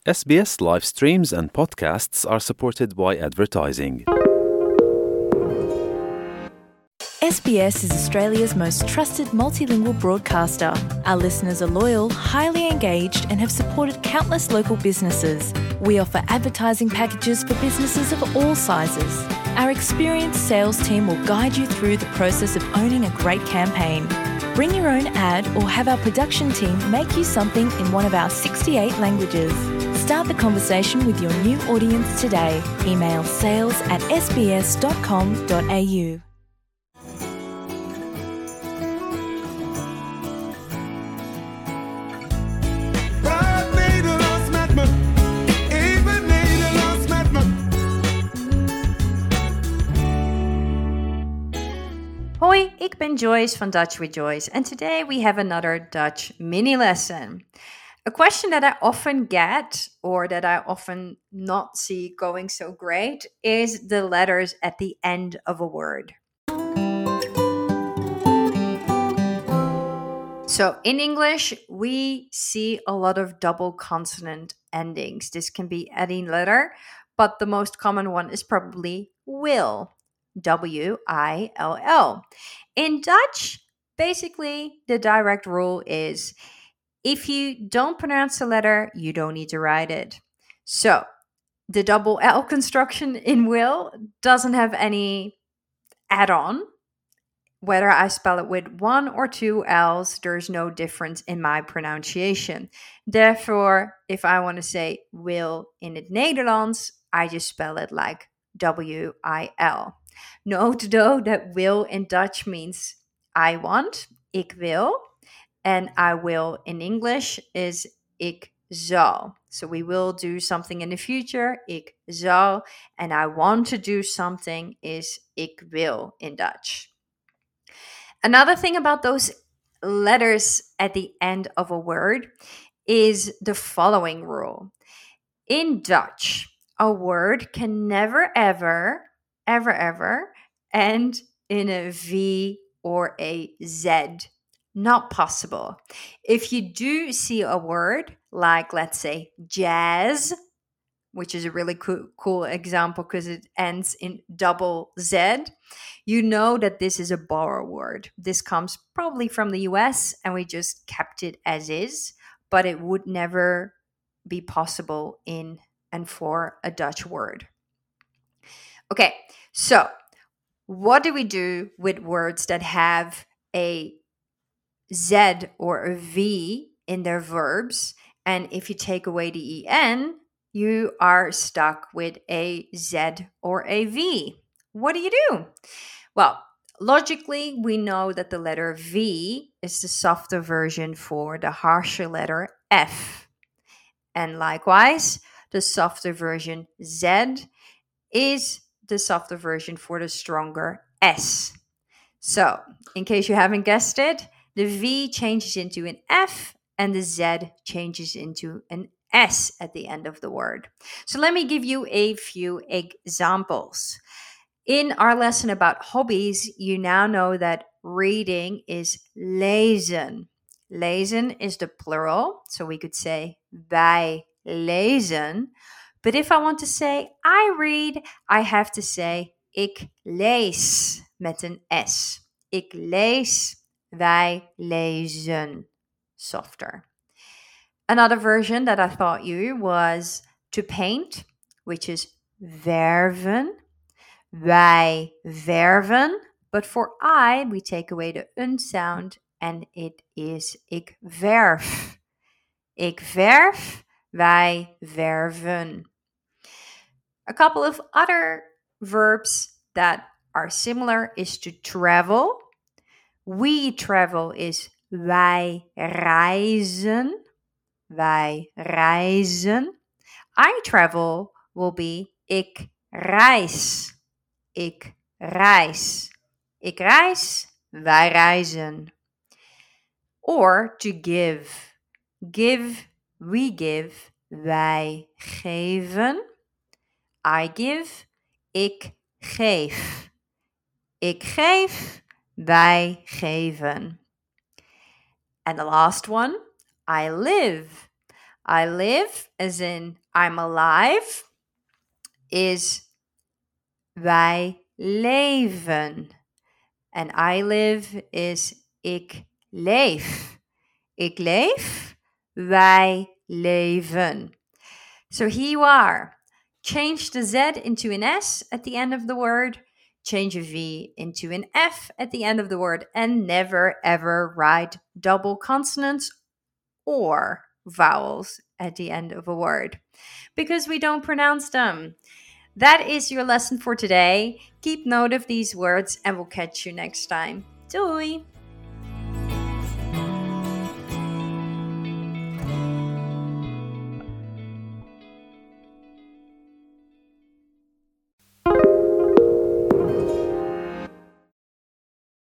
SBS live streams and podcasts are supported by advertising. SBS is Australia's most trusted multilingual broadcaster. Our listeners are loyal, highly engaged, and have supported countless local businesses. We offer advertising packages for businesses of all sizes. Our experienced sales team will guide you through the process of owning a great campaign. Bring your own ad or have our production team make you something in one of our 68 languages. Start the conversation with your new audience today. Email sales@sbs.com.au. Hoi, ik ben Joyce van Dutch with Joyce, and today we have another Dutch mini lesson. A question that I often get, or that I often not see going so great, is the letters at the end of a word. So in English, we see a lot of double consonant endings. This can be any letter, but the most common one is probably will. W-I-L-L. In Dutch, basically, the direct rule is if you don't pronounce the letter, you don't need to write it. So, the double L construction in will doesn't have any add-on. Whether I spell it with one or two L's, there's no difference in my pronunciation. Therefore, if I want to say will in het Nederlands, I just spell it like W-I-L. Note though that will in Dutch means I want, ik wil, and I will in English is ik zal. So we will do something in the future, ik zal, and I want to do something is ik wil in Dutch. Another thing about those letters at the end of a word is the following rule. In Dutch, a word can never ever end in a V or a Z. Not possible. If you do see a word like, let's say, jazz, which is a really cool example because it ends in double Z, you know that this is a borrowed word. This comes probably from the US and we just kept it as is, but it would never be possible in and for a Dutch word. Okay, so what do we do with words that have a Z or a V in their verbs? And if you take away the EN, you are stuck with a Z or a V. What do you do? Well, logically, we know that the letter V is the softer version for the harsher letter F. And likewise, the softer version Z is the softer version for the stronger S. So, in case you haven't guessed it, the V changes into an F and the Z changes into an S at the end of the word. So let me give you a few examples. In our lesson about hobbies, you now know that reading is lezen. Lezen is the plural, so we could say wij lezen. But if I want to say I read, I have to say ik lees met een S. Ik lees, wij lezen. Softer. Another version that I thought you was to paint, which is verven. Wij verven. But for I, we take away the un sound and it is ik verf. Ik verf, wij verven. A couple of other verbs that are similar is to travel. We travel is wij reizen. Wij reizen. I travel will be ik reis. Ik reis. Ik reis, wij reizen. Or to give. Give, we give, wij geven. I give, ik geef. Ik geef, wij geven. And the last one, I live. I live, as in I'm alive, is wij leven. En I live is ik leef. Ik leef, wij leven. So here you are. Change the Z into an S at the end of the word. Change a V into an F at the end of the word. And never ever write double consonants or vowels at the end of a word, because we don't pronounce them. That is your lesson for today. Keep note of these words and we'll catch you next time. Doei!